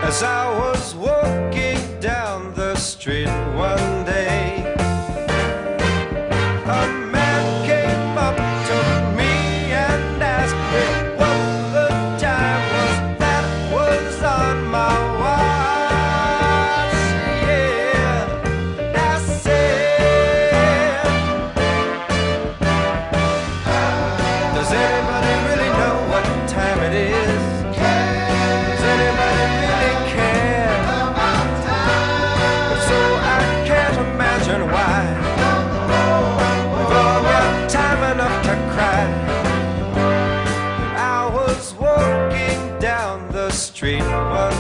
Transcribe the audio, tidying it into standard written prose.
As I was walking down the street one day, a man came up to me and asked me what the time was that was on my watch. Yeah, and I said, does anybody really know what time it is? Does anybody really care? If so, I can't imagine why we've all got time enough to cry. I was walking down the street one